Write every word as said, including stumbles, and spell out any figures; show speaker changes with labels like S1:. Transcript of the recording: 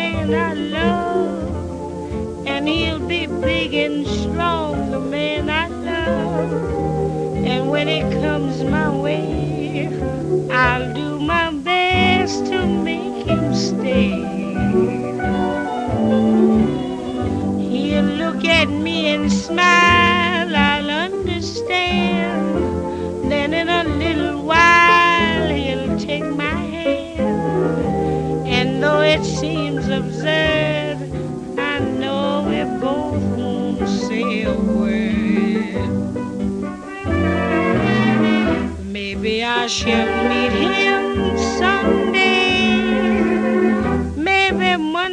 S1: man I love, and he'll be big and strong, the man I love. And when it comes my way, I'll do my best to make him stay. He'll look at me and smile, I'll understand. Then in a little while he'll take my hand. And though it seems absurd, I know we both won't say a word. Maybe I shall meet him someday.